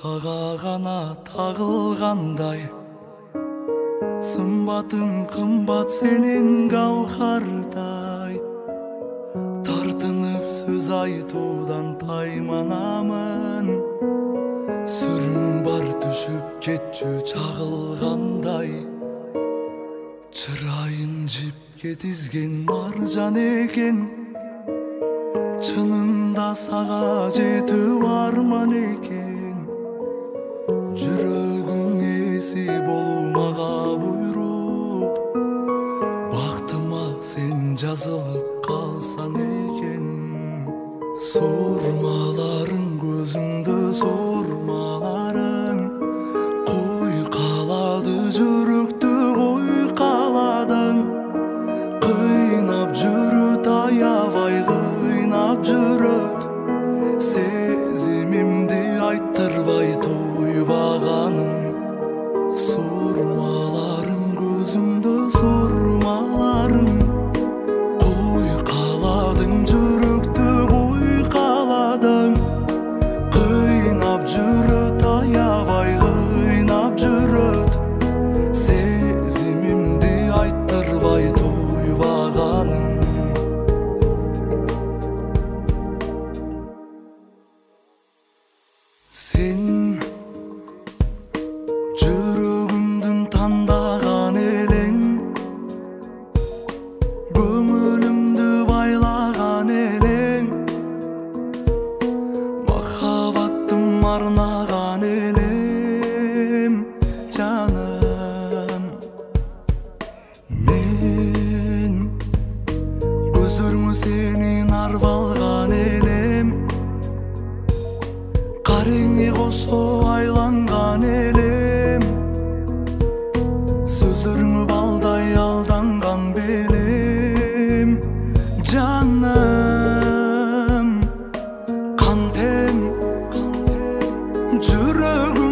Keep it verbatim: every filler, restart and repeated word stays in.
сага гана тагылгандай, сымбатың кымбат сенин гауһардай. Тартынып сөз айтуудан тайманамын, сүрүң бар түшүп кетчү чагылгандай. Чырайын жипке тизген маржан экен, чынында сага жетүү арман экен. Жүрөгүң эси болуу мага буйрук, бактыма сен жазылып калсаң экен. Сурмаларың көзүңдө сурмаларың, куйкалады жүрөктү куйкаладың. Кыйнап жүрөт аябай кыйнап жүрөт, сезимимди айттырбай туйбаганым. Сурмаларың көзүңдө сурмаларың, куйкаладың жүрөктү куйкаладың. Кыйнап жүрөт аябай кыйнап жүрөт, сезимимди айттырбай туйбаганым. Сен жүрөгүмдүн тандаган элең, көңүлүмдү байлаган элең, махаббаттым арнаган элем жаным. Мен көздөрүңө сенин арып алган элем, кареңе кошо айланган элем. Сөздөрүңө балдай алданган белем жаным. Кантем жүрөгүм